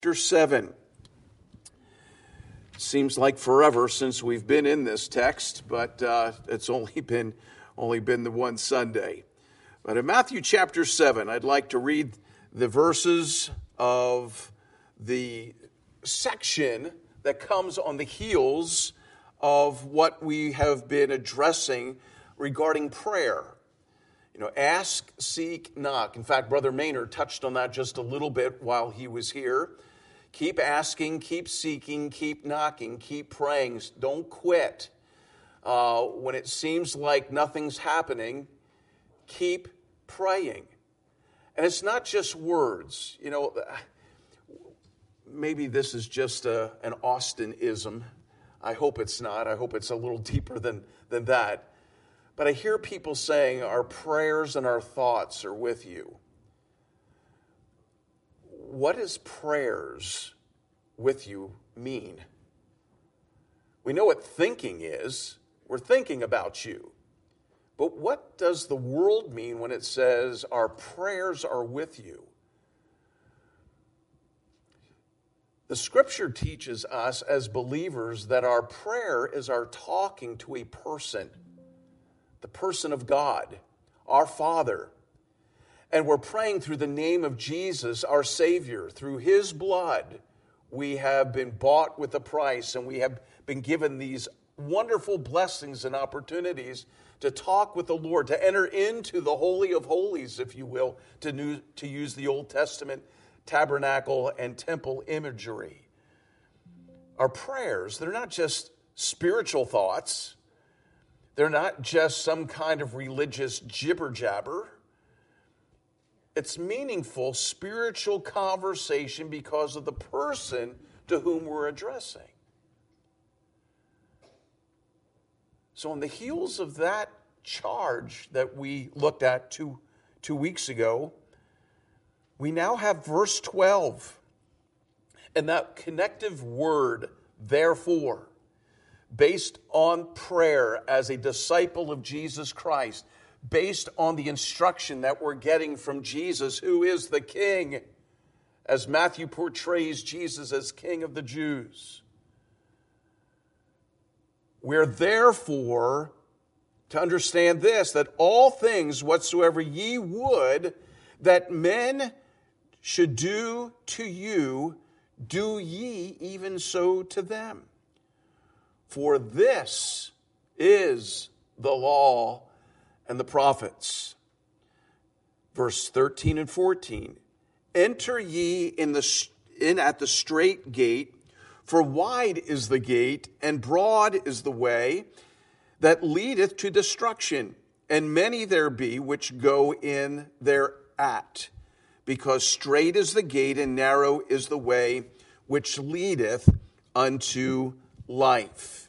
Chapter 7. Seems like forever since we've been in this text, but it's only been the one Sunday. But in Matthew chapter 7, I'd like to read the verses of the section that comes on the heels of what we have been addressing regarding prayer. Ask, seek, knock. In fact, Brother Maynard touched on that just a little bit while he was here. Keep asking, keep seeking, keep knocking, keep praying. Don't quit. When it seems like nothing's happening, keep praying. And it's not just words. Maybe this is just an Austin-ism. I hope it's not. I hope it's a little deeper than that. But I hear people saying our prayers and our thoughts are with you. What does prayers with you mean? We know what thinking is. We're thinking about you. But what does the world mean when it says our prayers are with you? The Scripture teaches us as believers that our prayer is our talking to a person, the person of God, our Father. And we're praying through the name of Jesus, our Savior. Through His blood, we have been bought with a price, and we have been given these wonderful blessings and opportunities to talk with the Lord, to enter into the Holy of Holies, if you will, to use the Old Testament tabernacle and temple imagery. Our prayers, they're not just spiritual thoughts. They're not just some kind of religious jibber-jabber. It's meaningful spiritual conversation because of the person to whom we're addressing. So on the heels of that charge that we looked at two weeks ago, we now have verse 12. And that connective word, therefore, based on prayer as a disciple of Jesus Christ, based on the instruction that we're getting from Jesus, who is the King, as Matthew portrays Jesus as King of the Jews. We're therefore to understand this, that all things whatsoever ye would that men should do to you, do ye even so to them. For this is the law and the prophets. Verse 13 and 14. Enter ye in at the strait gate, for wide is the gate, and broad is the way that leadeth to destruction, and many there be which go in thereat. Because strait is the gate, and narrow is the way which leadeth unto life,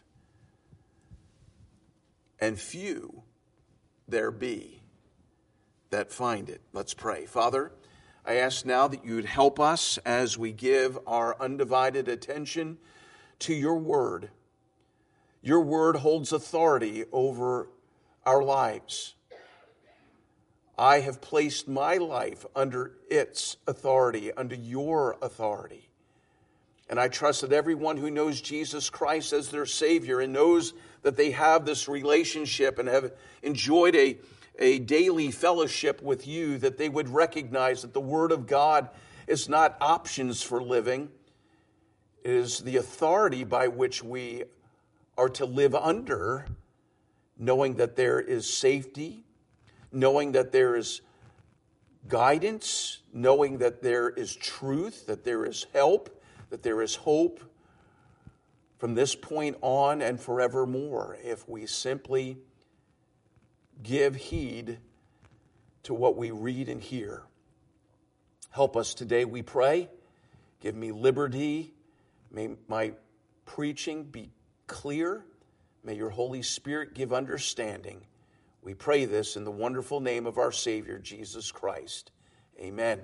and few there be that find it. Let's pray. Father, I ask now that you would help us as we give our undivided attention to your word. Your word holds authority over our lives. I have placed my life under its authority, under your authority. And I trust that everyone who knows Jesus Christ as their Savior and knows that they have this relationship and have enjoyed a daily fellowship with you, that they would recognize that the Word of God is not options for living. It is the authority by which we are to live under, knowing that there is safety, knowing that there is guidance, knowing that there is truth, that there is help, that there is hope from this point on and forevermore if we simply give heed to what we read and hear. Help us today, we pray. Give me liberty. May my preaching be clear. May your Holy Spirit give understanding. We pray this in the wonderful name of our Savior, Jesus Christ. Amen.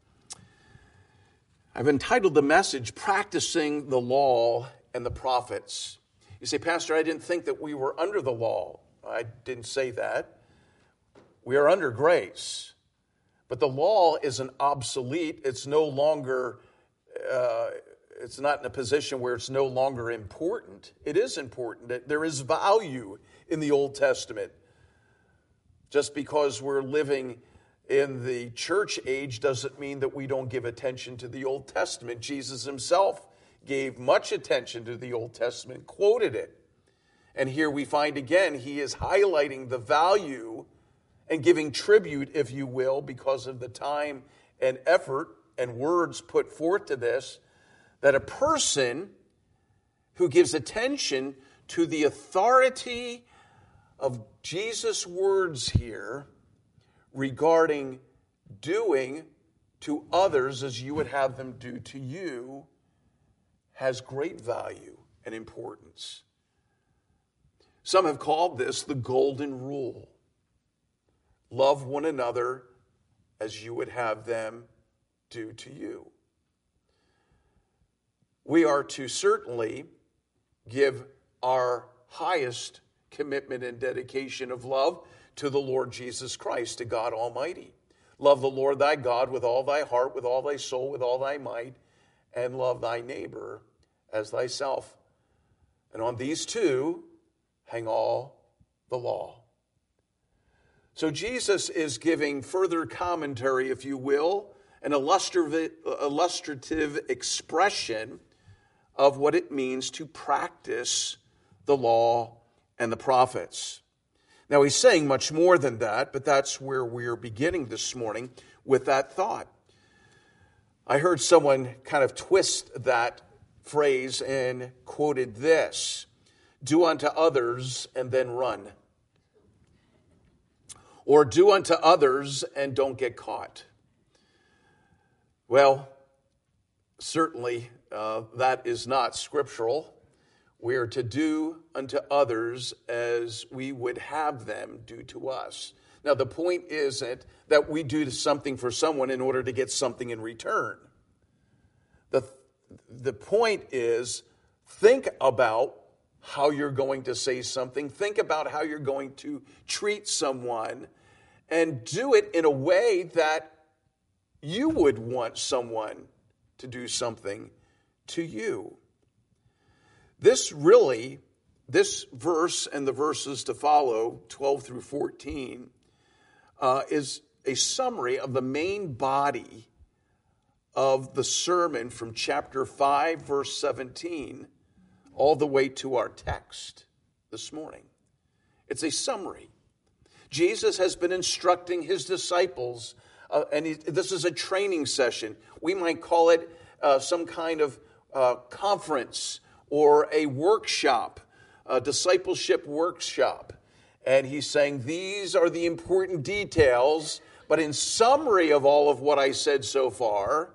I've entitled the message, Practicing the Law and the Prophets. You say, Pastor, I didn't think that we were under the law. I didn't say that. We are under grace. But the law isn't obsolete. It's no longer it's not in a position where it's no longer important. It is important. There is value in the Old Testament. Just because we're living in the church age doesn't mean that we don't give attention to the Old Testament. Jesus himself gave much attention to the Old Testament, quoted it. And here we find again, he is highlighting the value and giving tribute, if you will, because of the time and effort and words put forth to this, that a person who gives attention to the authority of Jesus' words here regarding doing to others as you would have them do to you has great value and importance. Some have called this the golden rule. Love one another as you would have them do to you. We are to certainly give our highest commitment and dedication of love to the Lord Jesus Christ, to God Almighty. Love the Lord thy God with all thy heart, with all thy soul, with all thy might, and love thy neighbor as thyself. And on these two hang all the law. So Jesus is giving further commentary, if you will, an illustrative expression of what it means to practice the law and the prophets. Now, he's saying much more than that, but that's where we're beginning this morning with that thought. I heard someone kind of twist that phrase and quoted this: do unto others and then run. Or do unto others and don't get caught. Well, certainly that is not scriptural. We are to do unto others as we would have them do to us. Now, the point isn't that we do something for someone in order to get something in return. The point is, think about how you're going to say something. Think about how you're going to treat someone, and do it in a way that you would want someone to do something to you. This verse and the verses to follow, 12 through 14, is a summary of the main body of the sermon from chapter 5, verse 17, all the way to our text this morning. It's a summary. Jesus has been instructing his disciples, and this is a training session. We might call it some kind of conference or a workshop, a discipleship workshop. And he's saying these are the important details, but in summary of all of what I said so far,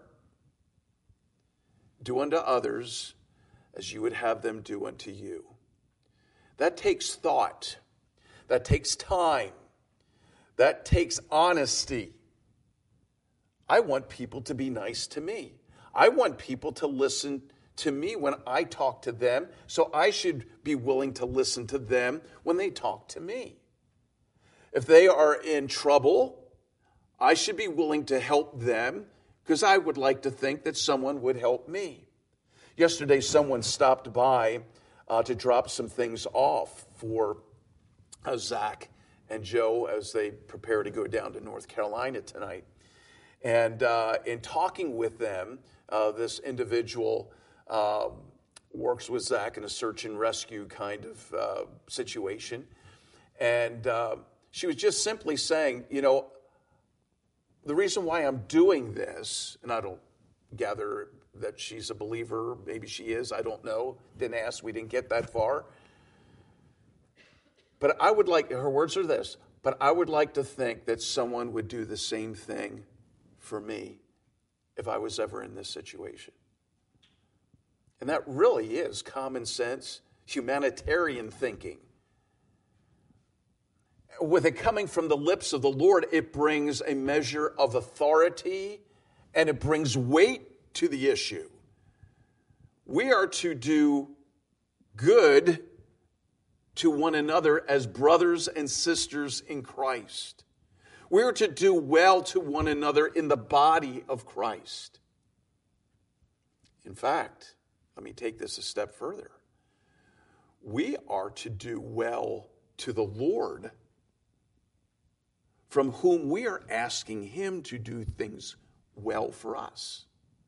do unto others as you would have them do unto you. That takes thought. That takes time. That takes honesty. I want people to be nice to me. I want people to listen to me when I talk to them, so I should be willing to listen to them when they talk to me. If they are in trouble, I should be willing to help them because I would like to think that someone would help me. Yesterday, someone stopped by to drop some things off for Zach and Joe as they prepare to go down to North Carolina tonight. And in talking with them, this individual works with Zach in a search and rescue kind of situation. And she was just simply saying, you know, the reason why I'm doing this, and I don't gather that she's a believer, maybe she is, I don't know, didn't ask, we didn't get that far. But I would like, her words are this, but I would like to think that someone would do the same thing for me if I was ever in this situation. And that really is common sense, humanitarian thinking. With it coming from the lips of the Lord, it brings a measure of authority and it brings weight to the issue. We are to do good to one another as brothers and sisters in Christ. We are to do well to one another in the body of Christ. In fact, let me take this a step further. We are to do well to the Lord, from whom we are asking him to do things well for us.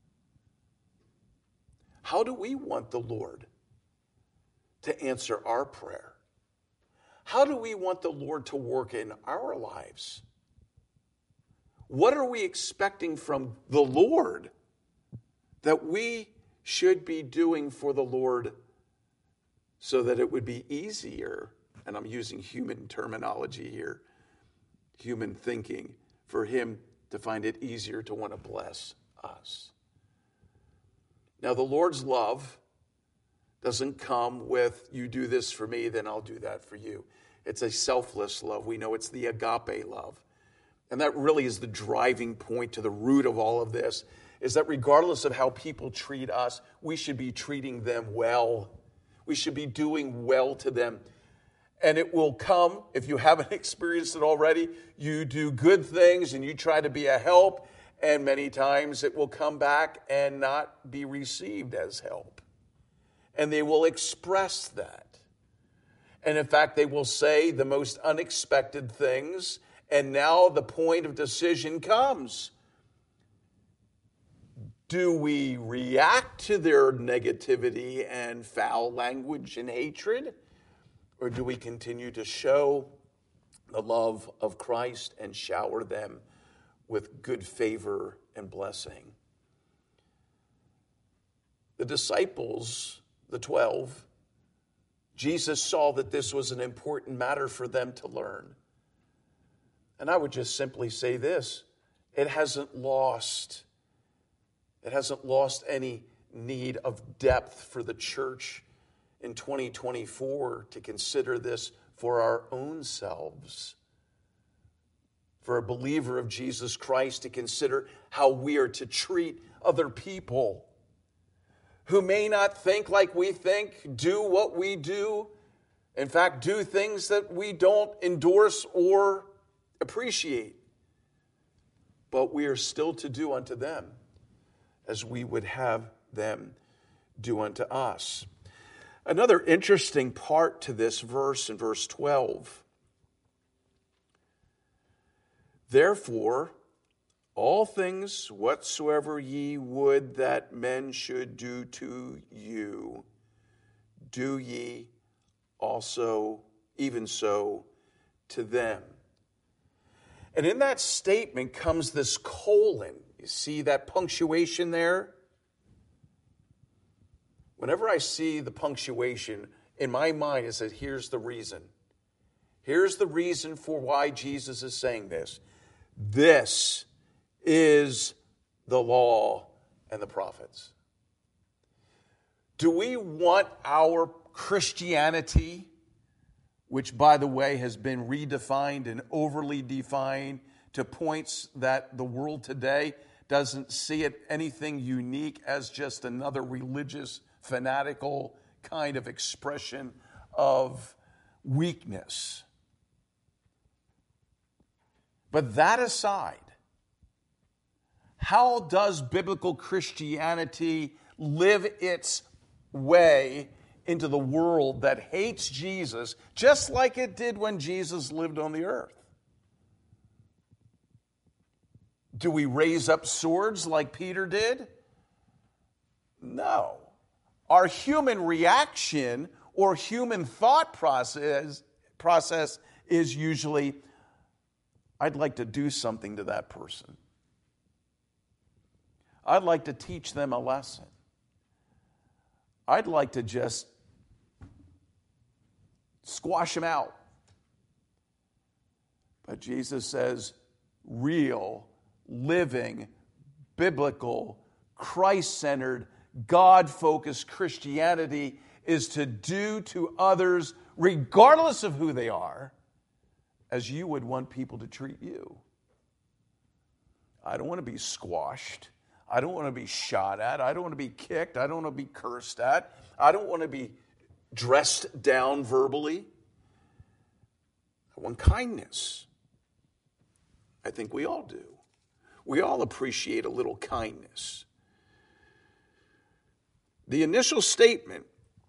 How do we want the Lord to answer our prayer? How do we want the Lord to work in our lives? What are we expecting from the Lord that we should be doing for the Lord so that it would be easier, and I'm using human terminology here, human thinking, for him to find it easier to want to bless us? Now, the Lord's love doesn't come with, you do this for me, then I'll do that for you. It's a selfless love. We know it's the agape love. And that really is the driving point to the root of all of this, is that regardless of how people treat us, we should be treating them well. We should be doing well to them. And it will come, if you haven't experienced it already, you do good things and you try to be a help, and many times it will come back and not be received as help. And they will express that. And in fact, they will say the most unexpected things, and now the point of decision comes. Do we react to their negativity and foul language and hatred? Or do we continue to show the love of Christ and shower them with good favor and blessing? The disciples, the 12, Jesus saw that this was an important matter for them to learn. And I would just simply say this: it hasn't lost any need of depth for the church in 2024 to consider this for our own selves. For a believer of Jesus Christ to consider how we are to treat other people who may not think like we think, do what we do, in fact, do things that we don't endorse or appreciate. But we are still to do unto them as we would have them do unto us. Another interesting part to this verse in verse 12. Therefore, all things whatsoever ye would that men should do to you, do ye also even so to them. And in that statement comes this colon. You see that punctuation there? Whenever I see the punctuation, in my mind it says, here's the reason. Here's the reason for why Jesus is saying this. This is the law and the prophets. Do we want our Christianity, which, by the way, has been redefined and overly defined to points that the world today doesn't see it anything unique as just another religious, fanatical kind of expression of weakness? But that aside, how does biblical Christianity live its way into the world that hates Jesus, just like it did when Jesus lived on the earth? Do we raise up swords like Peter did? No. Our human reaction or human thought process is usually, I'd like to do something to that person. I'd like to teach them a lesson. I'd like to just squash them out. But Jesus says, real, living, biblical, Christ-centered, God-focused Christianity is to do to others, regardless of who they are, as you would want people to treat you. I don't want to be squashed. I don't want to be shot at. I don't want to be kicked. I don't want to be cursed at. I don't want to be dressed down verbally. I want kindness. I think we all do. We all appreciate a little kindness. The initial statement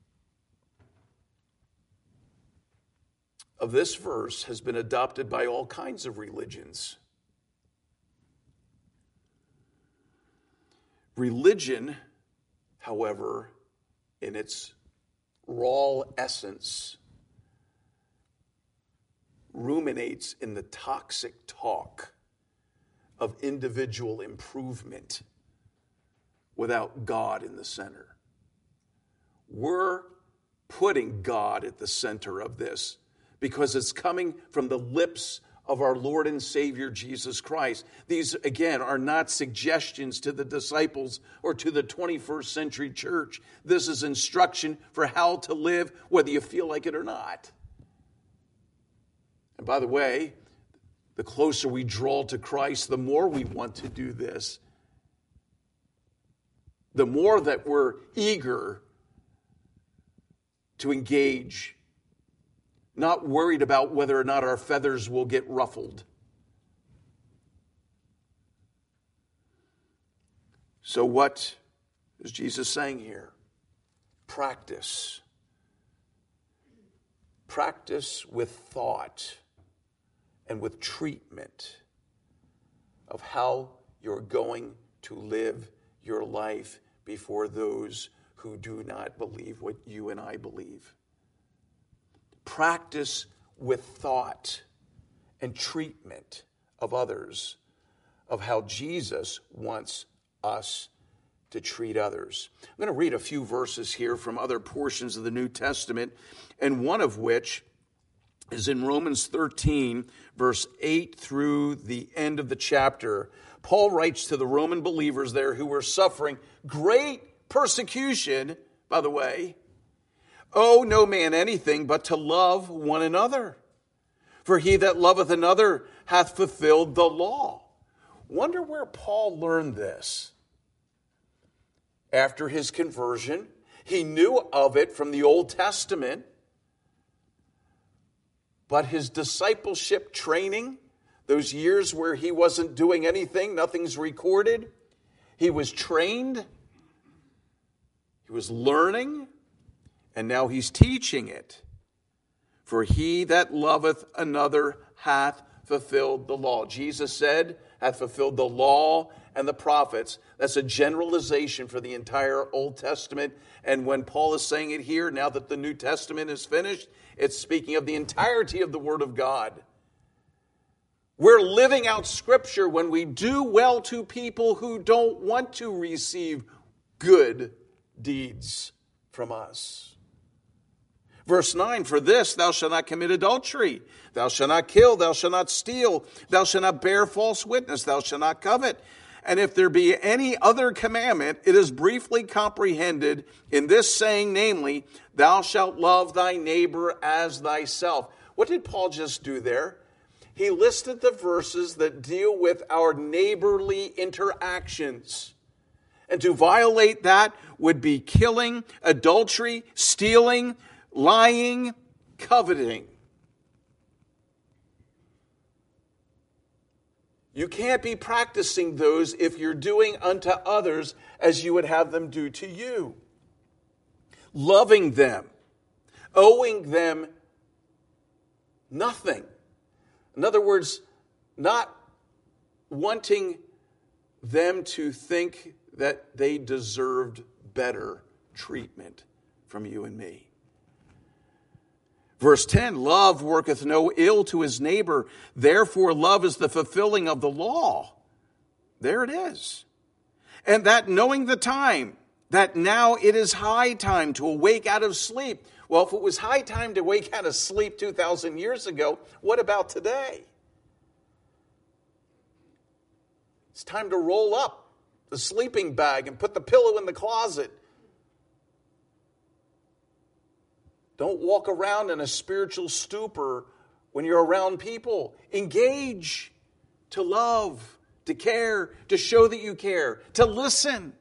of this verse has been adopted by all kinds of religions. Religion, however, in its raw essence, ruminates in the toxic talk of individual improvement without God in the center. We're putting God at the center of this because it's coming from the lips of our Lord and Savior Jesus Christ. These, again, are not suggestions to the disciples or to the 21st century church. This is instruction for how to live, whether you feel like it or not. And by the way, the closer we draw to Christ, the more we want to do this. The more that we're eager to engage, not worried about whether or not our feathers will get ruffled. So what is Jesus saying here? Practice. Practice with thought and with treatment of how you're going to live your life before those who do not believe what you and I believe. Practice with thought and treatment of others, of how Jesus wants us to treat others. I'm going to read a few verses here from other portions of the New Testament, and one of which is in Romans 13, verse 8 through the end of the chapter. Paul writes to the Roman believers there who were suffering great persecution, by the way, "Owe no man anything but to love one another. For he that loveth another hath fulfilled the law." Wonder where Paul learned this. After his conversion, he knew of it from the Old Testament, but his discipleship training, those years where he wasn't doing anything, nothing's recorded, he was trained, he was learning, and now he's teaching it. For he that loveth another hath fulfilled the law. Jesus said, hath fulfilled the law and the prophets. That's a generalization for the entire Old Testament. And when Paul is saying it here, now that the New Testament is finished, it's speaking of the entirety of the Word of God. We're living out Scripture when we do well to people who don't want to receive good deeds from us. Verse 9, "For this thou shalt not commit adultery, thou shalt not kill, thou shalt not steal, thou shalt not bear false witness, thou shalt not covet. And if there be any other commandment, it is briefly comprehended in this saying, namely, thou shalt love thy neighbor as thyself." What did Paul just do there? He listed the verses that deal with our neighborly interactions. And to violate that would be killing, adultery, stealing, lying, coveting. You can't be practicing those if you're doing unto others as you would have them do to you. Loving them, owing them nothing. In other words, not wanting them to think that they deserved better treatment from you and me. Verse 10, "Love worketh no ill to his neighbor. Therefore love is the fulfilling of the law." There it is. "And that knowing the time, that now it is high time to awake out of sleep." Well, if it was high time to wake out of sleep 2,000 years ago, what about today? It's time to roll up the sleeping bag and put the pillow in the closet. Don't walk around in a spiritual stupor when you're around people. Engage, to love, to care, to show that you care, to listen.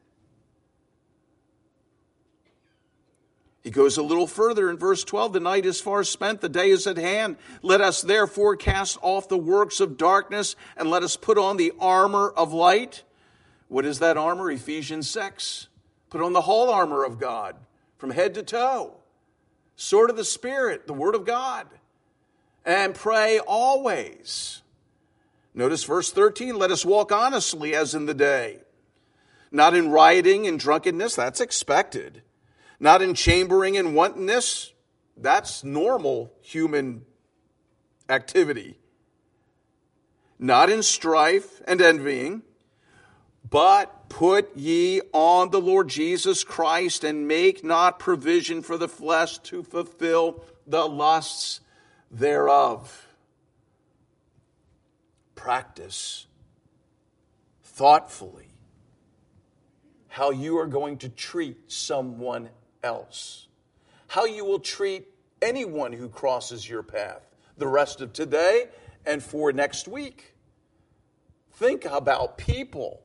He goes a little further in verse 12. "The night is far spent, the day is at hand. Let us therefore cast off the works of darkness and let us put on the armor of light." What is that armor? Ephesians 6. Put on the whole armor of God from head to toe. Sword of the Spirit, the Word of God. And pray always. Notice verse 13, let us walk honestly as in the day. Not in rioting and drunkenness, that's expected. Not in chambering and wantonness, that's normal human activity. Not in strife and envying, but put ye on the Lord Jesus Christ and make not provision for the flesh to fulfill the lusts thereof. Practice thoughtfully how you are going to treat someone else. How you will treat anyone who crosses your path the rest of today and for next week. Think about people.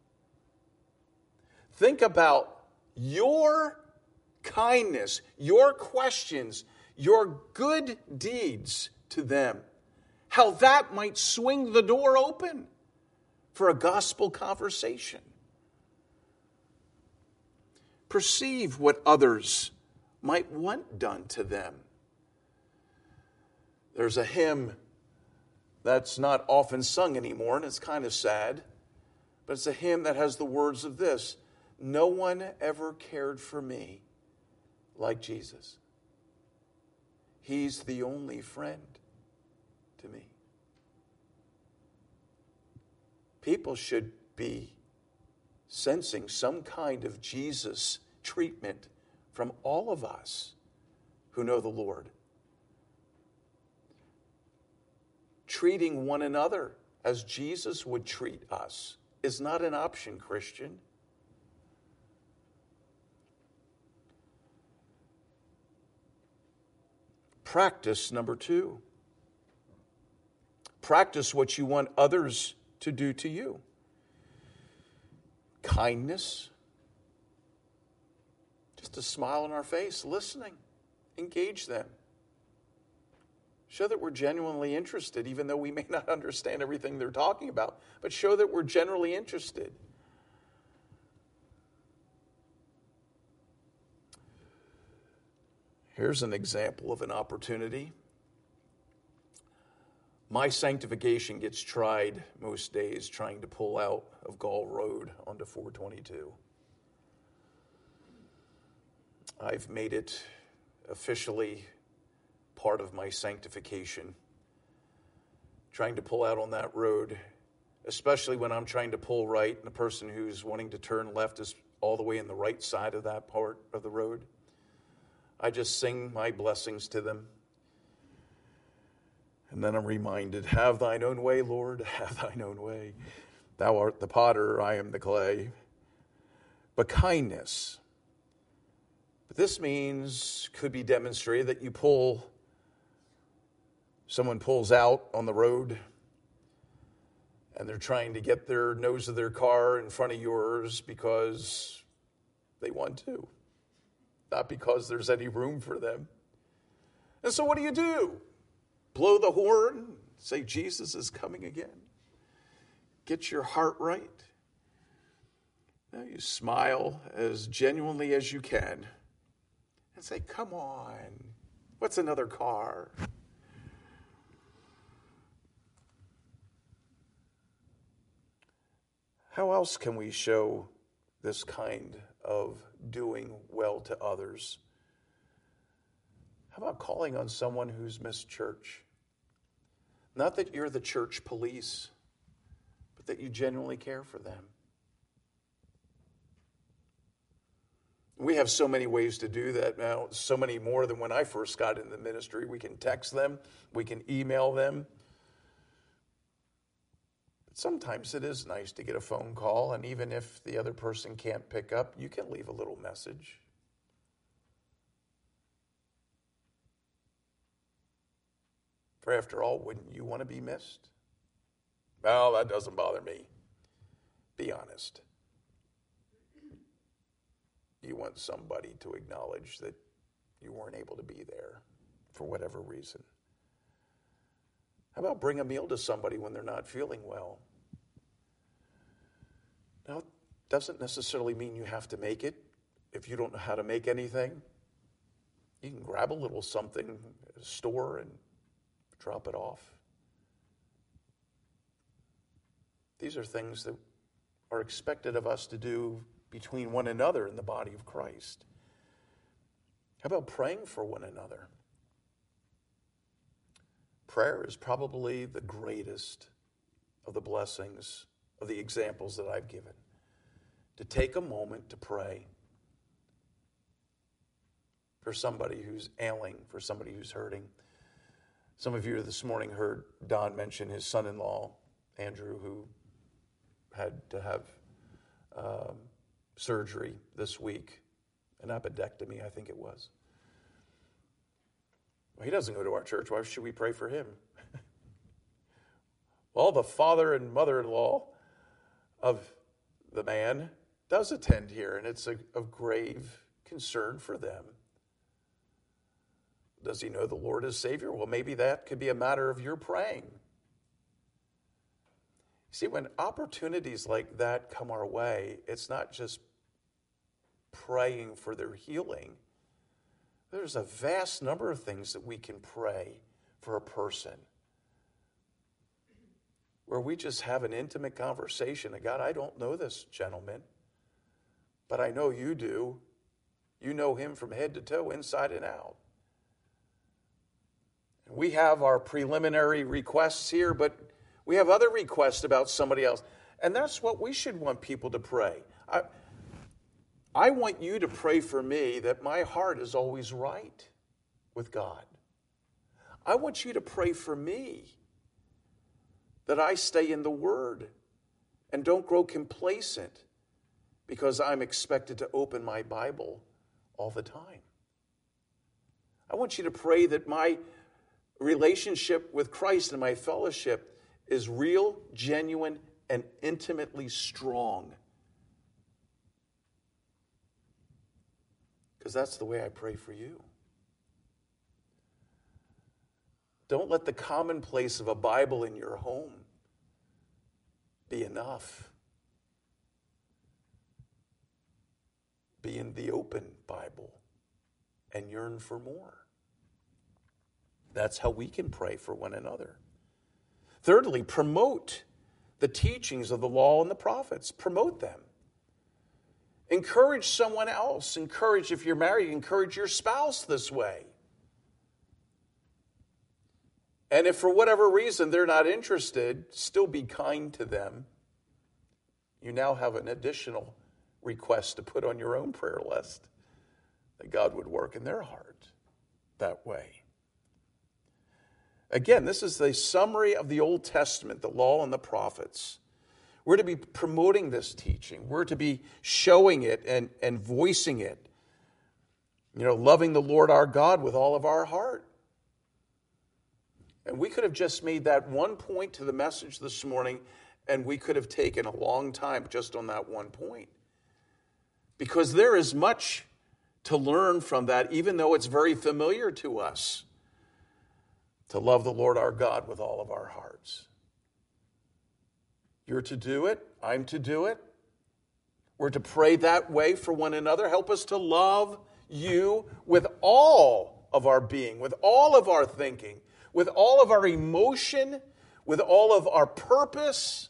Think about your kindness, your questions, your good deeds to them. How that might swing the door open for a gospel conversation. Perceive what others might want done to them. There's a hymn that's not often sung anymore, and it's kind of sad, but it's a hymn that has the words of this: no one ever cared for me like Jesus. He's the only friend to me. People should be sensing some kind of Jesus treatment from all of us who know the Lord. Treating one another as Jesus would treat us is not an option, Christian. Practice number 2. Practice what you want others to do to you. Kindness. Just a smile on our face, listening. Engage them. Show that we're genuinely interested, even though we may not understand everything they're talking about, but show that we're generally interested. Here's an example of an opportunity. My sanctification gets tried most days trying to pull out of Gall Road onto 422. I've made it officially part of my sanctification. Trying to pull out on that road, especially when I'm trying to pull right and the person who's wanting to turn left is all the way in the right side of that part of the road. I just sing my blessings to them. And then I'm reminded, have thine own way, Lord, have thine own way. Thou art the potter, I am the clay. But kindness. But this means, could be demonstrated that someone pulls out on the road and they're trying to get their nose of their car in front of yours because they want to, not because there's any room for them. And so what do? Blow the horn, say Jesus is coming again. Get your heart right. Now you smile as genuinely as you can and say, come on, what's another car? How else can we show this kind of doing well to others? How about calling on someone who's missed church? Not that you're the church police, but that you genuinely care for them. We have so many ways to do that now, so many more than when I first got into the ministry. We can text them, we can email them. But sometimes it is nice to get a phone call, and even if the other person can't pick up, you can leave a little message. For after all, wouldn't you want to be missed? Well, that doesn't bother me. Be honest. You want somebody to acknowledge that you weren't able to be there for whatever reason. How about bring a meal to somebody when they're not feeling well? Now, it doesn't necessarily mean you have to make it. if you don't know how to make anything, you can grab a little something at a store and drop it off. These are things that are expected of us to do between one another in the body of Christ. How about praying for one another? Prayer is probably the greatest of the blessings of the examples that I've given. To take a moment to pray for somebody who's ailing, for somebody who's hurting. Some of you this morning heard Don mention his son-in-law, Andrew, who had to have surgery this week, an appendectomy, I think it was. Well, he doesn't go to our church. Why should we pray for him? Well, the father and mother-in-law of the man does attend here, and it's of grave concern for them. Does he know the Lord as Savior? Well, maybe that could be a matter of your praying. See, when opportunities like that come our way, it's not just praying for their healing. There's a vast number of things that we can pray for a person, where we just have an intimate conversation. God, I don't know this gentleman, but I know you do. You know him from head to toe, inside and out. We have our preliminary requests here, but we have other requests about somebody else. And that's what we should want people to pray. I want you to pray for me that my heart is always right with God. I want you to pray for me that I stay in the Word and don't grow complacent because I'm expected to open my Bible all the time. I want you to pray that my relationship with Christ and my fellowship is real, genuine, and intimately strong. Because that's the way I pray for you. Don't let the commonplace of a Bible in your home be enough. Be in the open Bible and yearn for more. That's how we can pray for one another. Thirdly, promote the teachings of the law and the prophets. Promote them. Encourage someone else. Encourage, if you're married, encourage your spouse this way. And if for whatever reason they're not interested, still be kind to them. You now have an additional request to put on your own prayer list, that God would work in their heart that way. Again, this is the summary of the Old Testament, the law and the prophets. We're to be promoting this teaching. We're to be showing it and voicing it. Loving the Lord our God with all of our heart. And we could have just made that one point to the message this morning, and we could have taken a long time just on that one point. Because there is much to learn from that, even though it's very familiar to us. To love the Lord our God with all of our hearts. You're to do it. I'm to do it. We're to pray that way for one another. Help us to love you with all of our being, with all of our thinking, with all of our emotion, with all of our purpose,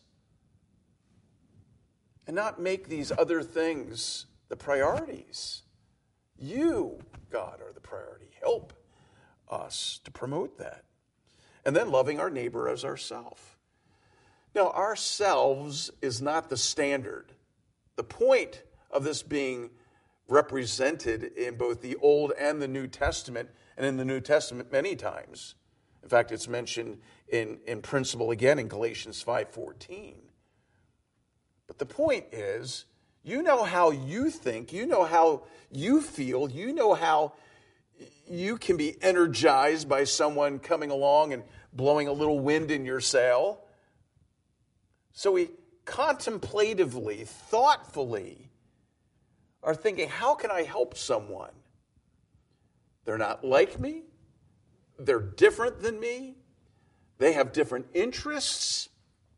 and not make these other things the priorities. You, God, are the priority. Help us to promote that. And then loving our neighbor as ourselves. Now, ourselves is not the standard. The point of this being represented in both the Old and the New Testament, and in the New Testament many times. In fact, it's mentioned in principle again in Galatians 5:14. But the point is, you know how you think, you know how you feel, you know how you can be energized by someone coming along and blowing a little wind in your sail. So we contemplatively, thoughtfully are thinking, how can I help someone? They're not like me. They're different than me. They have different interests,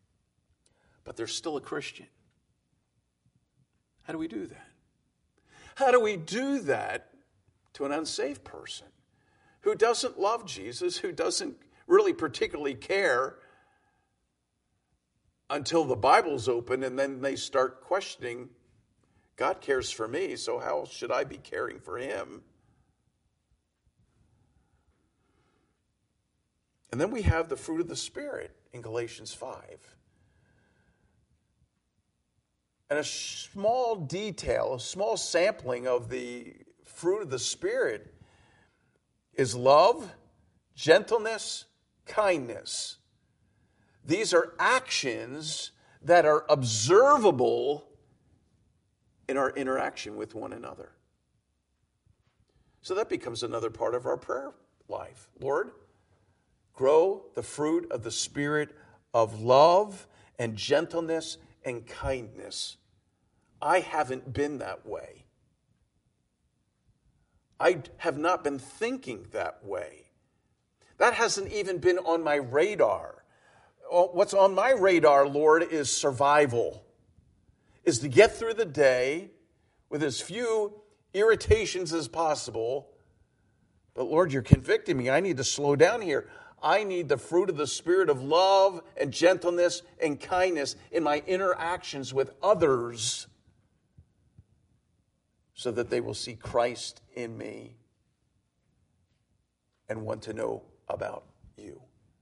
but they're still a Christian. How do we do that? How do we do that to an unsaved person who doesn't love Jesus, who doesn't really particularly care until the Bible's open, and then they start questioning, God cares for me, so how should I be caring for him? And then we have the fruit of the Spirit in Galatians 5. And a small detail, a small sampling of the fruit of the Spirit is love, gentleness, kindness. These are actions that are observable in our interaction with one another. So that becomes another part of our prayer life. Lord, grow the fruit of the Spirit of love and gentleness and kindness. I haven't been that way. I have not been thinking that way. That hasn't even been on my radar. What's on my radar, Lord, is survival. Is to get through the day with as few irritations as possible. But Lord, you're convicting me. I need to slow down here. I need the fruit of the Spirit of love and gentleness and kindness in my interactions with others so that they will see Christ in me and want to know about you.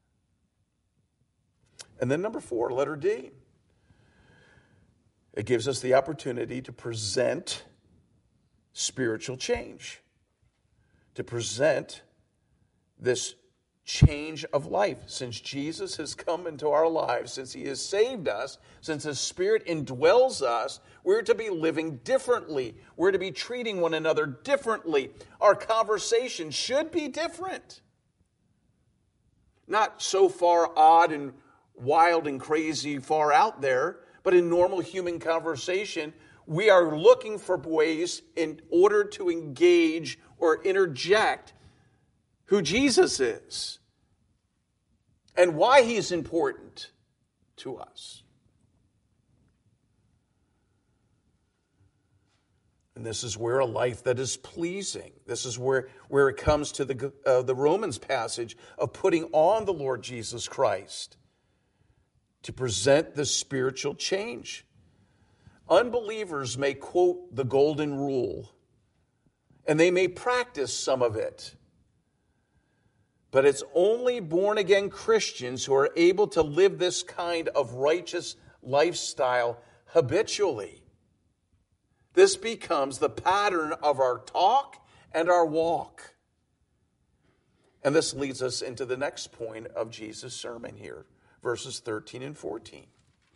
And then number 4, letter D. It gives us the opportunity to present spiritual change, to present this change of life. Since Jesus has come into our lives, since he has saved us, since his Spirit indwells us, we're to be living differently. We're to be treating one another differently. Our conversation should be different. Not so far odd and wild and crazy far out there, but in normal human conversation, we are looking for ways in order to engage or interject who Jesus is and why he's important to us. And this is where a life that is pleasing, this is where it comes to the Romans passage of putting on the Lord Jesus Christ to present the spiritual change. Unbelievers may quote the golden rule, and they may practice some of it. But it's only born-again Christians who are able to live this kind of righteous lifestyle habitually. This becomes the pattern of our talk and our walk. And this leads us into the next point of Jesus' sermon here, verses 13 and 14.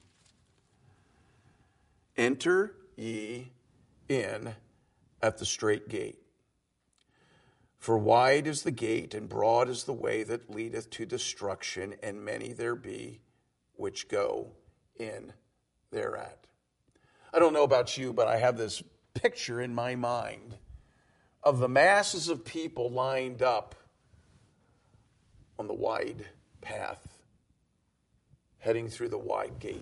Enter ye in at the strait gate. For wide is the gate, and broad is the way that leadeth to destruction, and many there be which go in thereat. I don't know about you, but I have this picture in my mind of the masses of people lined up on the wide path, heading through the wide gate.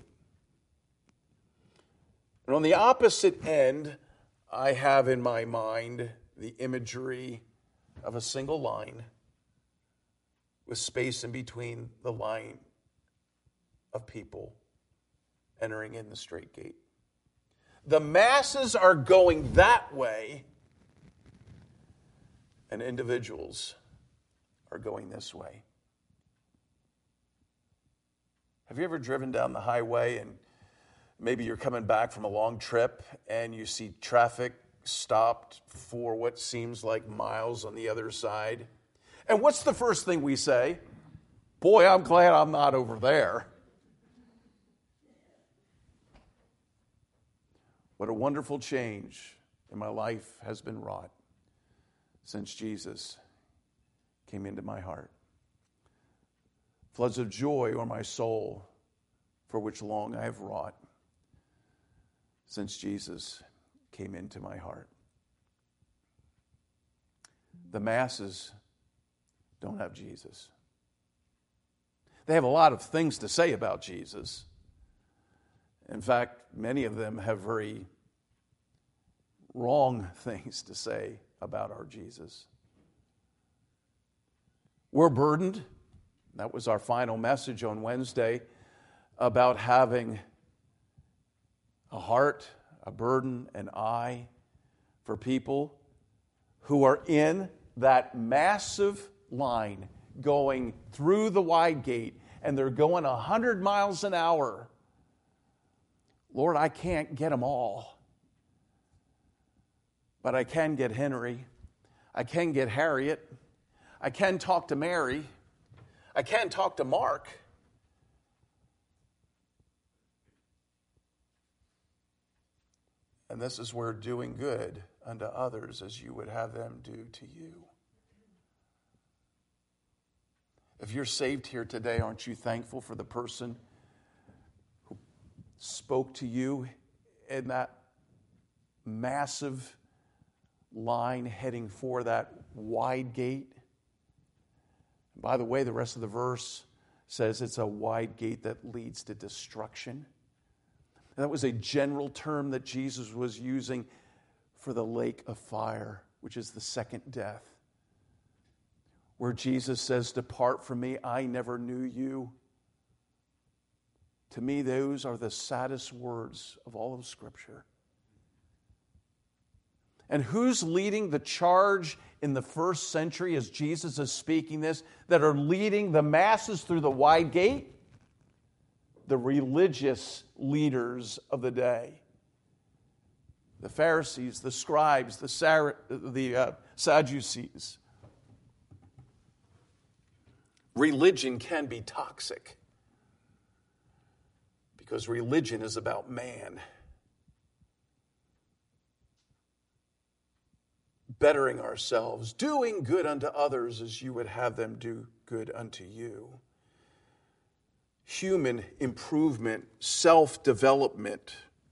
And on the opposite end, I have in my mind the imagery of a single line with space in between the line of people entering in the strait gate. The masses are going that way, and individuals are going this way. Have you ever driven down the highway and maybe you're coming back from a long trip and you see traffic stopped for what seems like miles on the other side? And what's the first thing we say? Boy, I'm glad I'm not over there. What a wonderful change in my life has been wrought since Jesus came into my heart. Floods of joy o'er my soul, for which long I have wrought since Jesus came into my heart. The masses don't have Jesus. They have a lot of things to say about Jesus. In fact, many of them have very wrong things to say about our Jesus. We're burdened. That was our final message on Wednesday about having a heart, a burden, an eye for people who are in that massive line going through the wide gate, and they're going 100 miles an hour. Lord, I can't get them all. But I can get Henry. I can get Harriet. I can talk to Mary. I can talk to Mark. And this is where doing good unto others as you would have them do to you. If you're saved here today, aren't you thankful for the person who spoke to you in that massive line heading for that wide gate? By the way, the rest of the verse says it's a wide gate that leads to destruction. And that was a general term that Jesus was using for the lake of fire, which is the second death, where Jesus says, "Depart from me, I never knew you." To me, those are the saddest words of all of Scripture. And who's leading the charge in the first century as Jesus is speaking this, that are leading the masses through the wide gate? The religious leaders of the day. The Pharisees, the scribes, the Sadducees. Religion can be toxic because religion is about man. Bettering ourselves, doing good unto others as you would have them do good unto you. Human improvement, self-development.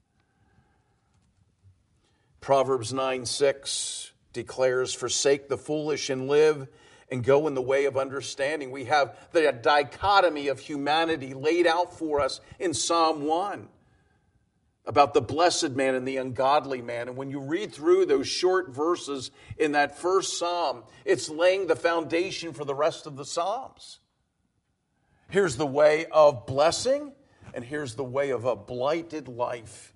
Proverbs 9:6 declares, "Forsake the foolish and live, and go in the way of understanding." We have the dichotomy of humanity laid out for us in Psalm 1 about the blessed man and the ungodly man. And when you read through those short verses in that first psalm, it's laying the foundation for the rest of the psalms. Here's the way of blessing, and here's the way of a blighted life.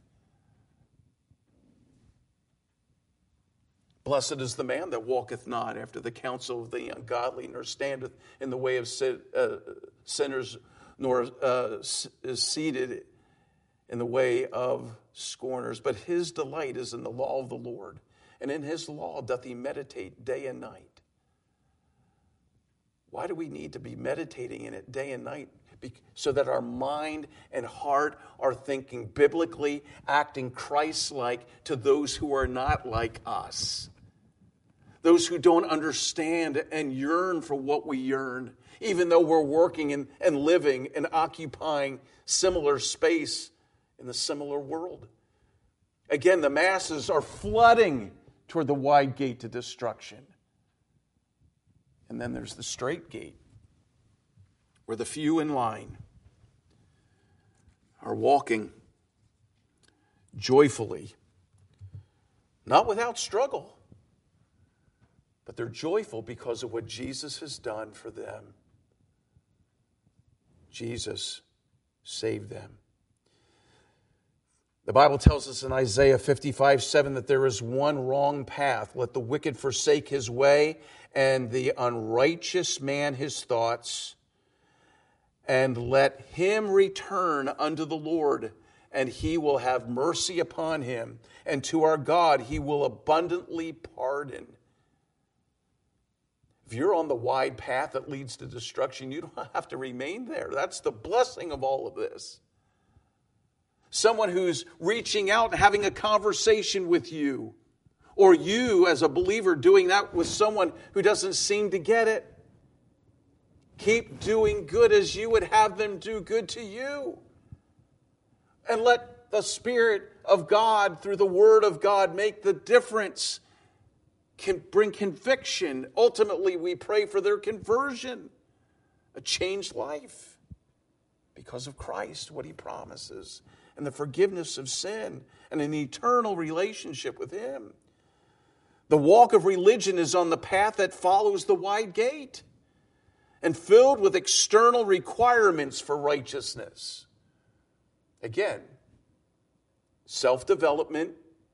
Blessed is the man that walketh not after the counsel of the ungodly, nor standeth in the way of sinners, nor is seated in the way of scorners. But his delight is in the law of the Lord, and in his law doth he meditate day and night. Why do we need to be meditating in it day and night? So that our mind and heart are thinking biblically, acting Christ-like to those who are not like us. Those who don't understand and yearn for what we yearn, even though we're working and living and occupying similar space in the similar world. Again, the masses are flooding toward the wide gate to destruction. And then there's the straight gate, where the few in line are walking joyfully, not without struggle, but they're joyful because of what Jesus has done for them. Jesus saved them. The Bible tells us in Isaiah 55:7 that there is one wrong path. Let the wicked forsake his way, and the unrighteous man his thoughts, and let him return unto the Lord, and he will have mercy upon him, and to our God he will abundantly pardon. If you're on the wide path that leads to destruction, you don't have to remain there. That's the blessing of all of this. Someone who's reaching out and having a conversation with you, or you as a believer doing that with someone who doesn't seem to get it. Keep doing good as you would have them do good to you. And let the Spirit of God, through the Word of God, make the difference. Can bring conviction. Ultimately, we pray for their conversion, a changed life because of Christ, what he promises. and the forgiveness of sin and an eternal relationship with Him. The walk of religion is on the path that follows the wide gate and filled with external requirements for righteousness. Again, self-development,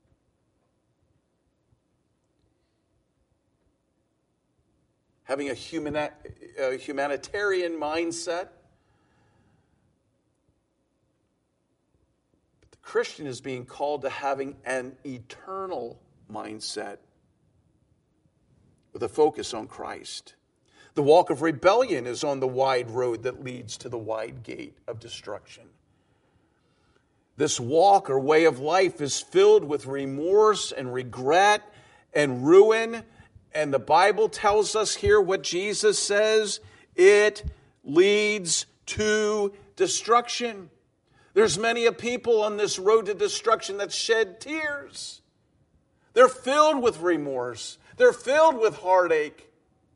having a humanitarian mindset. But the Christian is being called to having an eternal mindset with a focus on Christ. The walk of rebellion is on the wide road that leads to the wide gate of destruction. This walk or way of life is filled with remorse and regret and ruin. And the Bible tells us here what Jesus says: it leads to destruction. There's many a people on this road to destruction that shed tears. They're filled with remorse. They're filled with heartache.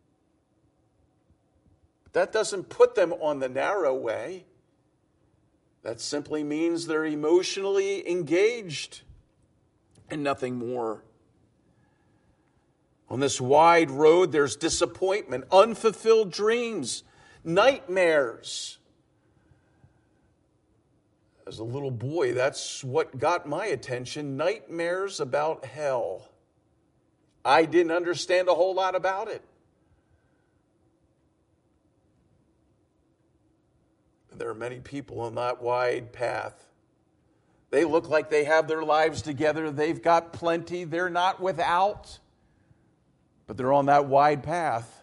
But that doesn't put them on the narrow way. That simply means they're emotionally engaged and nothing more. On this wide road, there's disappointment, unfulfilled dreams, nightmares. As a little boy, that's what got my attention, nightmares about hell. I didn't understand a whole lot about it. There are many people on that wide path. They look like they have their lives together. They've got plenty. They're not without. But they're on that wide path.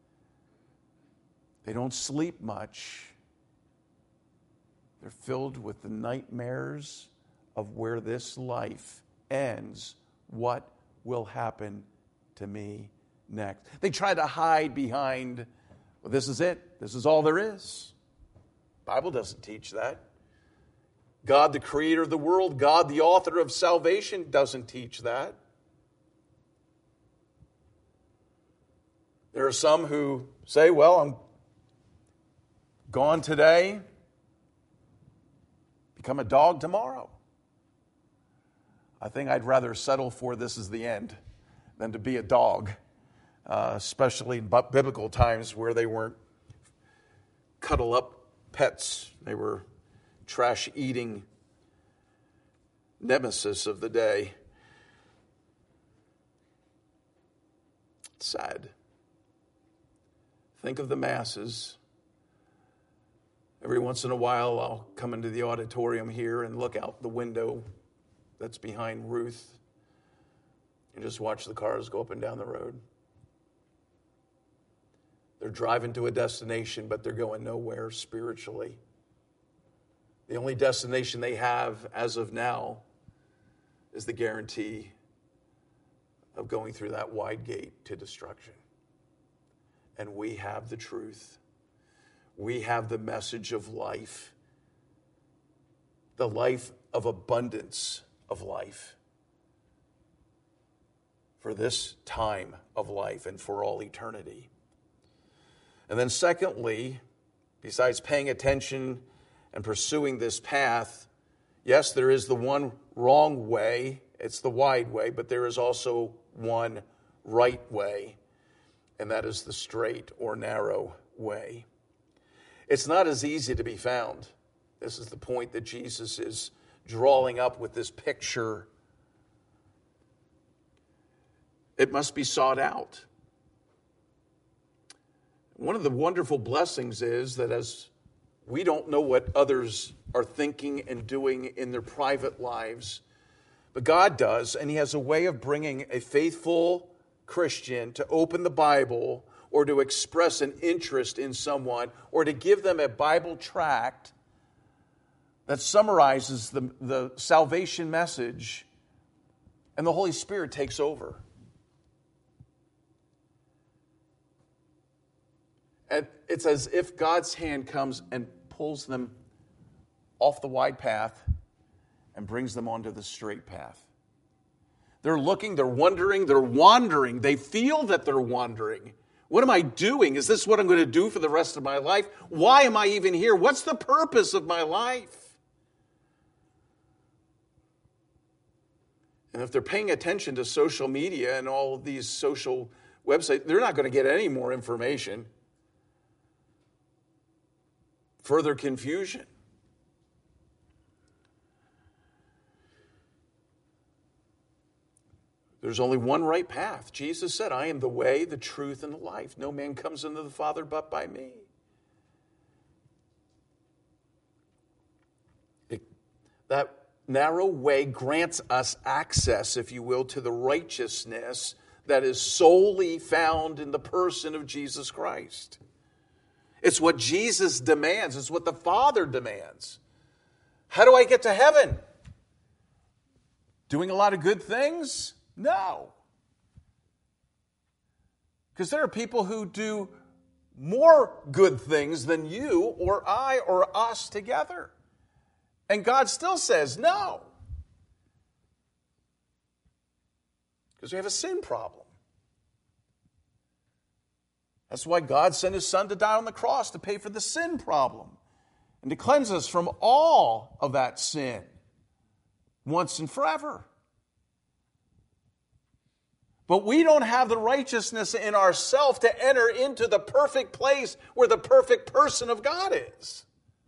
They don't sleep much. They're filled with the nightmares of where this life ends. What will happen to me next? They try to hide behind, well, this is it. This is all there is. The Bible doesn't teach that. God, the creator of the world, God, the author of salvation, doesn't teach that. There are some who say, well, I'm gone today, become a dog tomorrow. I think I'd rather settle for this is the end than to be a dog, especially in biblical times where they weren't cuddle-up pets. They were trash-eating nemesis of the day. It's sad. Think of the masses. Every once in a while, I'll come into the auditorium here and look out the window that's behind Ruth and just watch the cars go up and down the road. They're driving to a destination, but they're going nowhere spiritually. The only destination they have as of now is the guarantee of going through that wide gate to destruction. And we have the truth. We have the message of life, the life of abundance of life for this time of life and for all eternity. And then secondly, besides paying attention and pursuing this path, yes, there is the one wrong way, it's the wide way, but there is also one right way, and that is the straight or narrow way. It's not as easy to be found. This is the point that Jesus is drawing up with this picture. It must be sought out. One of the wonderful blessings is that as we don't know what others are thinking and doing in their private lives, but God does, and He has a way of bringing a faithful Christian to open the Bible or to express an interest in someone or to give them a Bible tract that summarizes the salvation message, and the Holy Spirit takes over. And it's as if God's hand comes and pulls them off the wide path and brings them onto the straight path. They're looking, they're wondering, they're wandering. They feel that they're wandering. What am I doing? Is this what I'm going to do for the rest of my life? Why am I even here? What's the purpose of my life? And if they're paying attention to social media and all of these social websites, they're not going to get any more information. Further confusion. There's only one right path. Jesus said, I am the way, the truth, and the life. No man comes unto the Father but by me. That narrow way grants us access, if you will, to the righteousness that is solely found in the person of Jesus Christ. It's what Jesus demands. It's what the Father demands. How do I get to heaven? Doing a lot of good things? No. Because there are people who do more good things than you or I or us together. And God still says no. Because we have a sin problem. That's why God sent His Son to die on the cross, to pay for the sin problem and to cleanse us from all of that sin once and forever. But we don't have the righteousness in ourselves to enter into the perfect place where the perfect person of God is.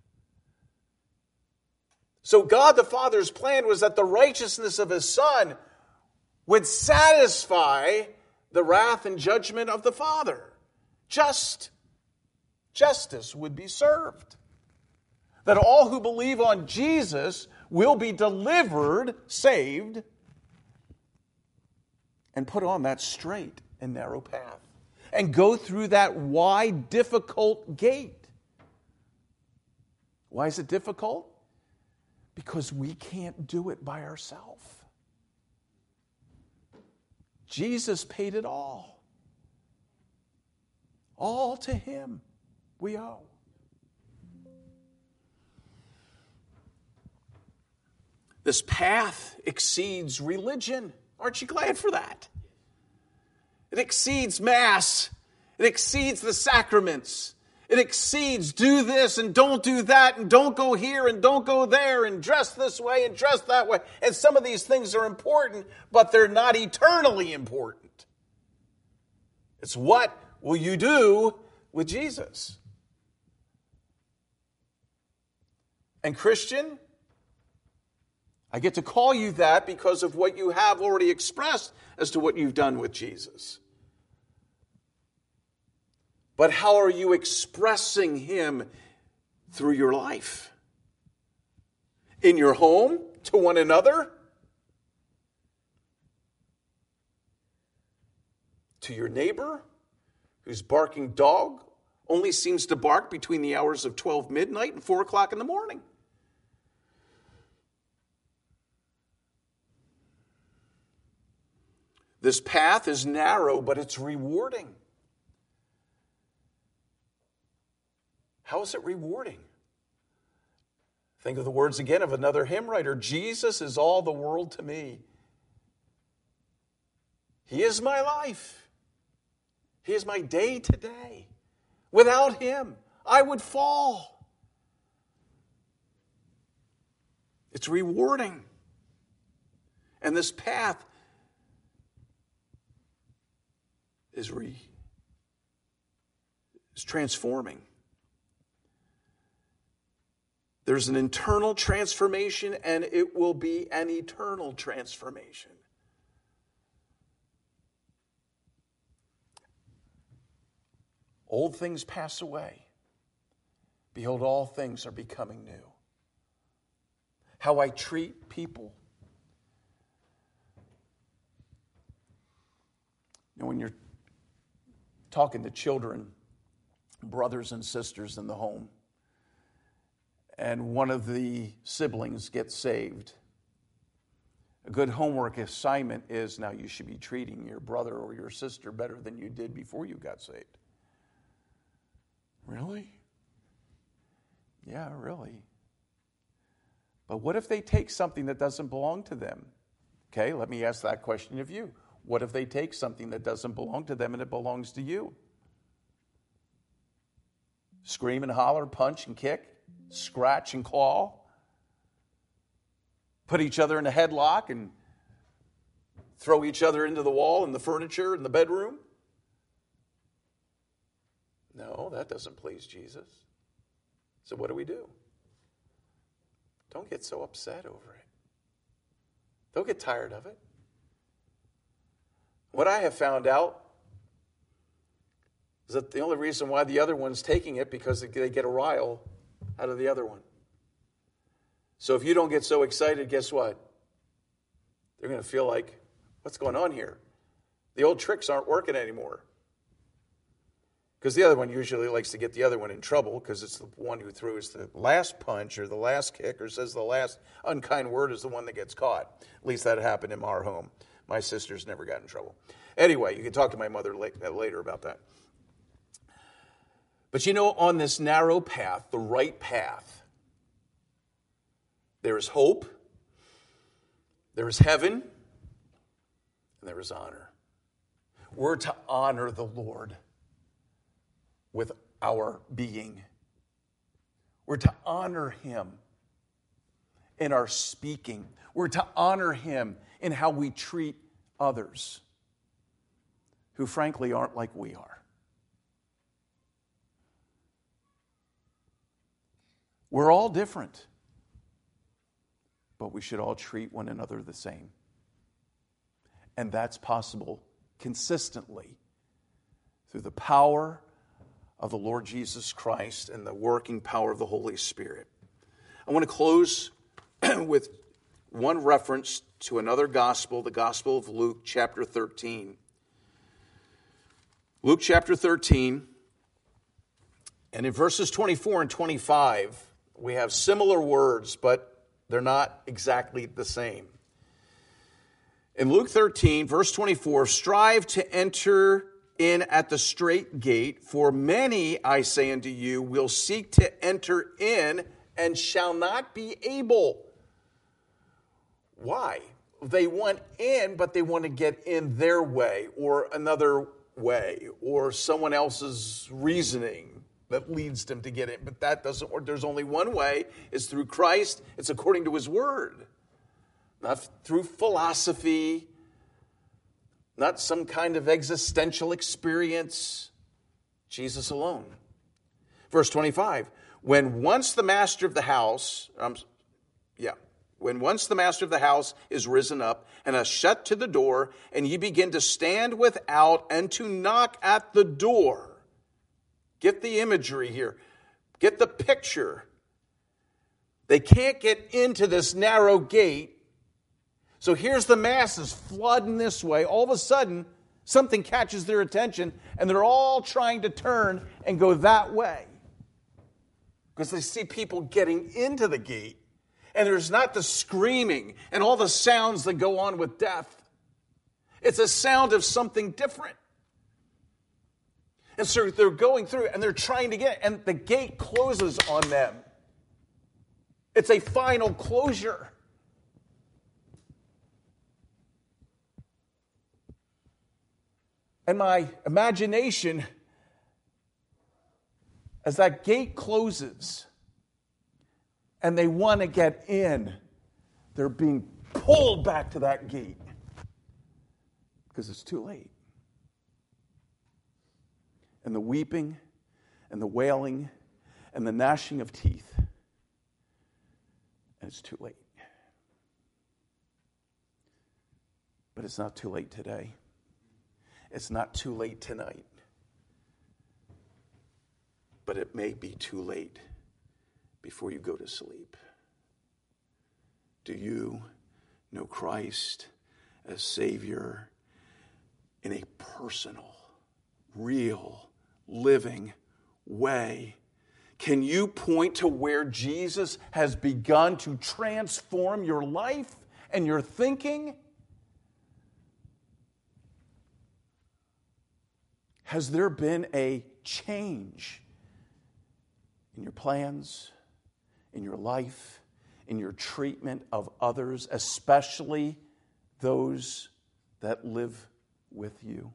So God the Father's plan was that the righteousness of His Son would satisfy the wrath and judgment of the Father. Justice would be served. That all who believe on Jesus will be delivered, saved, and put on that straight and narrow path. And go through that wide, difficult gate. Why is it difficult? Because we can't do it by ourselves. Jesus paid it all. All to Him we owe. This path exceeds religion. Aren't you glad for that? It exceeds Mass. It exceeds the sacraments. It exceeds do this and don't do that and don't go here and don't go there and dress this way and dress that way. And some of these things are important, but they're not eternally important. It's what will you do with Jesus? And Christian, I get to call you that because of what you have already expressed as to what you've done with Jesus. But how are you expressing Him through your life? In your home, to one another? To your neighbor, whose barking dog only seems to bark between the hours of 12 midnight and 4 o'clock in the morning? This path is narrow, but it's rewarding. How is it rewarding? Think of the words again of another hymn writer. Jesus is all the world to me. He is my life. He is my day to day. Without Him, I would fall. It's rewarding. And this path is transforming. There's an internal transformation, and it will be an eternal transformation. Old things pass away. Behold, all things are becoming new. How I treat people. You know, when you're talking to children, brothers and sisters in the home, and one of the siblings gets saved, a good homework assignment is, now you should be treating your brother or your sister better than you did before you got saved. Really? Yeah, really. But what if they take something that doesn't belong to them? Okay, let me ask that question of you. What if they take something that doesn't belong to them and it belongs to you? Scream and holler, punch and kick, scratch and claw, put each other in a headlock and throw each other into the wall and the furniture in the bedroom? No, that doesn't please Jesus. So what do? Don't get so upset over it. Don't get tired of it. What I have found out is that the only reason why the other one's taking it because they get a rile out of the other one. So if you don't get so excited, guess what? They're going to feel like, what's going on here? The old tricks aren't working anymore. Because the other one usually likes to get the other one in trouble because it's the one who throws the last punch or the last kick or says the last unkind word is the one that gets caught. At least that happened in our home. My sisters never got in trouble. Anyway, you can talk to my mother later about that. But you know, on this narrow path, the right path, there is hope, there is heaven, and there is honor. We're to honor the Lord with our being. We're to honor him in our speaking. We're to honor him in how we treat others who frankly aren't like we are. We're all different, but we should all treat one another the same. And that's possible consistently through the power of the Lord Jesus Christ and the working power of the Holy Spirit. I want to close with one reference to another gospel, the Gospel of Luke chapter 13. Luke chapter 13, and in verses 24 and 25, we have similar words, but they're not exactly the same. In Luke 13, verse 24, strive to enter in at the strait gate, for many, I say unto you, will seek to enter in and shall not be able. Why? They want in, but they want to get in their way or another way or someone else's reasoning that leads them to get in. But that doesn't work. There's only one way. It's through Christ. It's according to his word. Not through philosophy, not some kind of existential experience. Jesus alone. Verse 25, when once the master of the house is risen up and has shut to the door, and ye begin to stand without and to knock at the door. Get the imagery here. Get the picture. They can't get into this narrow gate. So here's the masses flooding this way. All of a sudden, something catches their attention, and they're all trying to turn and go that way. Because they see people getting into the gate. And there's not the screaming and all the sounds that go on with death. It's a sound of something different. And so they're going through and they're trying to get it, and the gate closes on them. It's a final closure. And my imagination, as that gate closes and they want to get in, they're being pulled back to that gate because it's too late. And the weeping and the wailing and the gnashing of teeth, and it's too late. But it's not too late today. It's not too late tonight. But it may be too late before you go to sleep. Do you know Christ as Savior in a personal, real, living way? Can you point to where Jesus has begun to transform your life and your thinking? Has there been a change in your plans, in your life, in your treatment of others, especially those that live with you?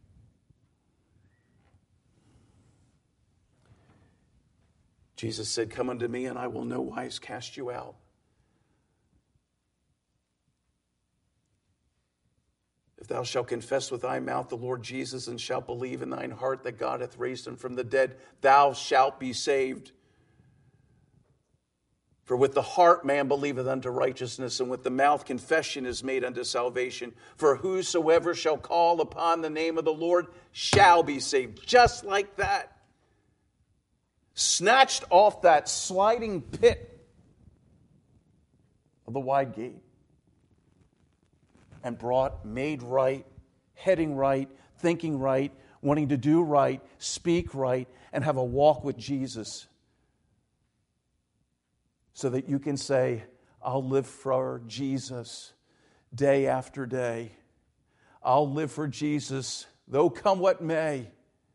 Jesus said, "Come unto me, and I will no wise cast you out." If thou shalt confess with thy mouth the Lord Jesus, and shalt believe in thine heart that God hath raised him from the dead, thou shalt be saved. For with the heart man believeth unto righteousness, and with the mouth confession is made unto salvation. For whosoever shall call upon the name of the Lord shall be saved. Just like that. Snatched off that sliding pit of the wide gate and brought, made right, heading right, thinking right, wanting to do right, speak right, and have a walk with Jesus. So that you can say, I'll live for Jesus day after day. I'll live for Jesus, though come what may.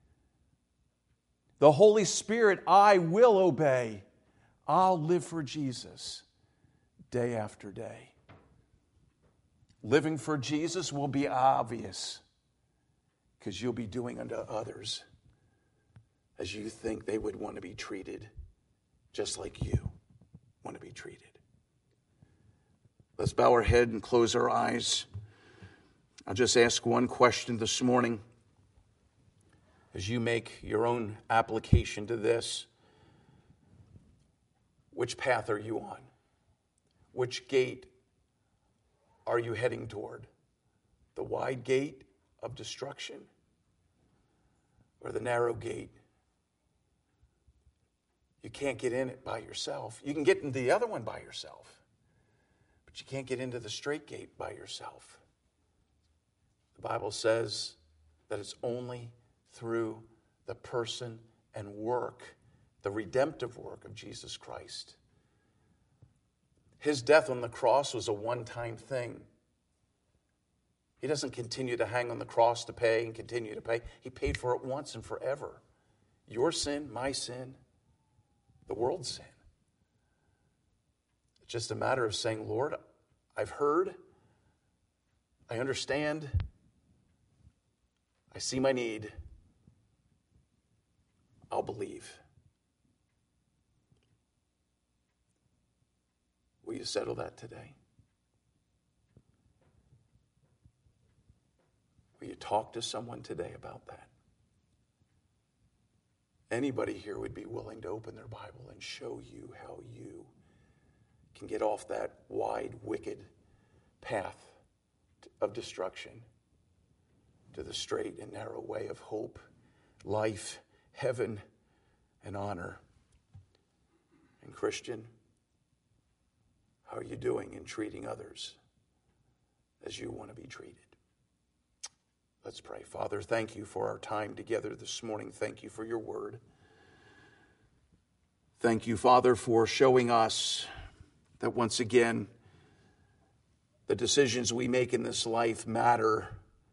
The Holy Spirit, I will obey. I'll live for Jesus day after day. Living for Jesus will be obvious because you'll be doing unto others as you think they would want to be treated just like you want to be treated. Let's bow our head and close our eyes. I'll just ask one question this morning as you make your own application to this. Which path are you on? Which gate are you heading toward? The wide gate of destruction or the narrow gate? You can't get in it by yourself. You can get into the other one by yourself, but you can't get into the straight gate by yourself. The Bible says that it's only through the person and work, the redemptive work of Jesus Christ. His death on the cross was a one-time thing. He doesn't continue to hang on the cross to pay and continue to pay. He paid for it once and forever. Your sin, my sin, the world's sin. It's just a matter of saying, Lord, I've heard, I understand, I see my need, I'll believe. Will you settle that today? Will you talk to someone today about that? Anybody here would be willing to open their Bible and show you how you can get off that wide, wicked path of destruction to the straight and narrow way of hope, life, heaven, and honor. And Christian, how are you doing in treating others as you want to be treated? Let's pray. Father, thank you for our time together this morning. Thank you for your word. Thank you, Father, for showing us that once again, the decisions we make in this life matter,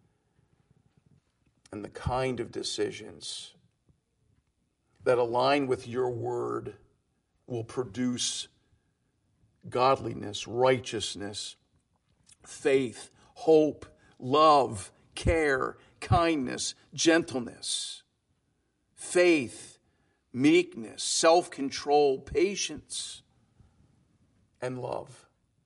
and the kind of decisions that align with your word will produce godliness, righteousness, faith, hope, love, care, kindness, gentleness, faith, meekness, self-control, patience, and love.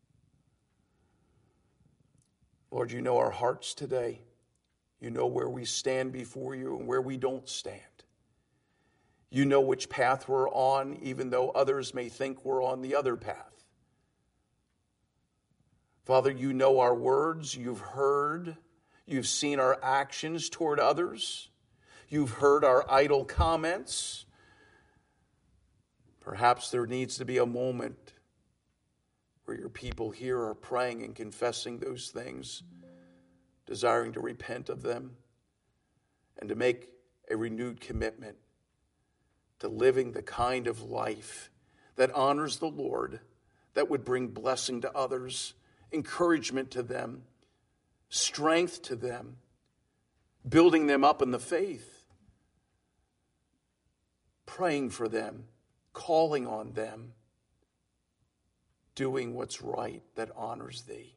Lord, you know our hearts today. You know where we stand before you and where we don't stand. You know which path we're on, even though others may think we're on the other path. Father, you know our words, you've heard, you've seen our actions toward others, you've heard our idle comments. Perhaps there needs to be a moment where your people here are praying and confessing those things, desiring to repent of them, and to make a renewed commitment to living the kind of life that honors the Lord, that would bring blessing to others, encouragement to them, strength to them, building them up in the faith, praying for them, calling on them, doing what's right that honors thee.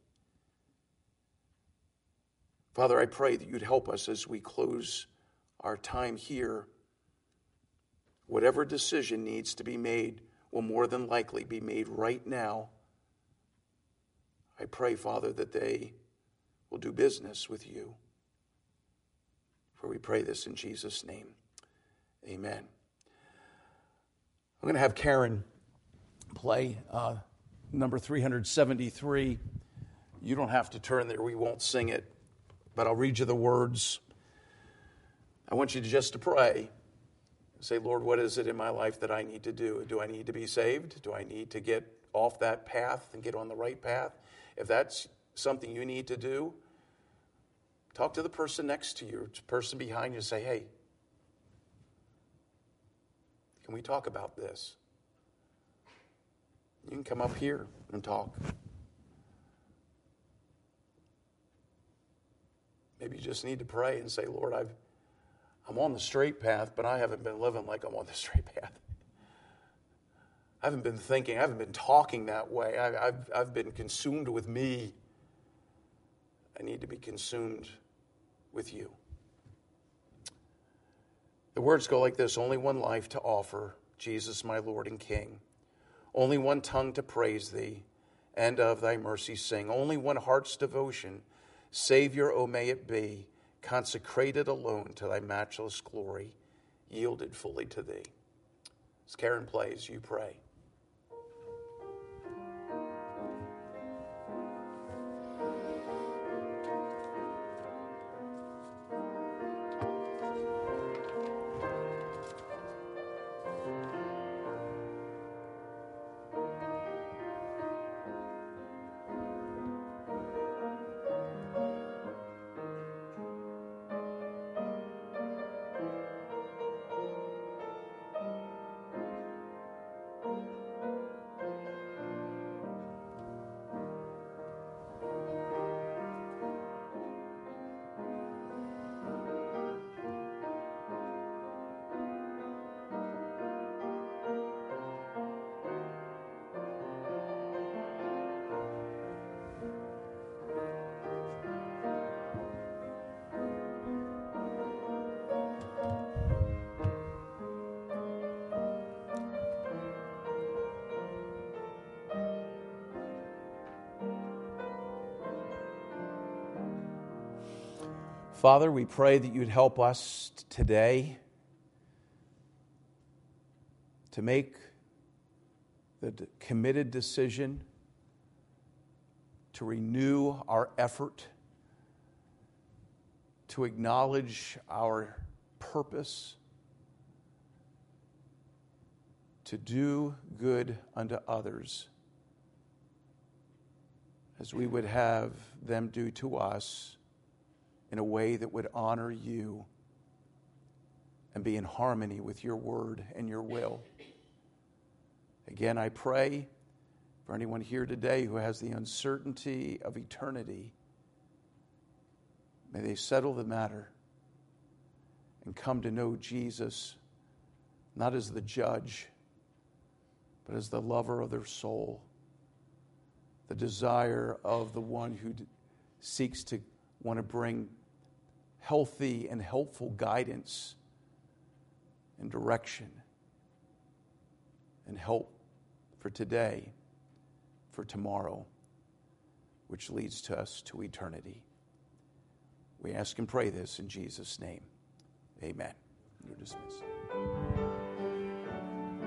Father, I pray that you'd help us as we close our time here. Whatever decision needs to be made will more than likely be made right now. I pray, Father, that they will do business with you. For we pray this in Jesus' name. Amen. I'm going to have Karen play number 373. You don't have to turn there. We won't sing it, but I'll read you the words. I want you just to pray. Say, Lord, what is it in my life that I need to do? Do I need to be saved? Do I need to get off that path and get on the right path? If that's something you need to do, talk to the person next to you, the person behind you, say, hey, can we talk about this? You can come up here and talk. Maybe you just need to pray and say, Lord, I'm on the straight path, but I haven't been living like I'm on the straight path. I haven't been thinking, I haven't been talking that way. I've been consumed with me. I need to be consumed with you. The words go like this: only one life to offer, Jesus my Lord and King. Only one tongue to praise thee, and of thy mercy sing. Only one heart's devotion, Savior, O may it be, consecrated alone to thy matchless glory, yielded fully to thee. As Karen plays, you pray. Father, we pray that you'd help us today to make the committed decision to renew our effort, to acknowledge our purpose, to do good unto others as we would have them do to us, in a way that would honor you and be in harmony with your word and your will. Again, I pray for anyone here today who has the uncertainty of eternity. May they settle the matter and come to know Jesus, not as the judge, but as the lover of their soul, the desire of the one who seeks to want to bring healthy and helpful guidance and direction and help for today, for tomorrow, which leads to us to eternity. We ask and pray this in Jesus' name. Amen. You're dismissed.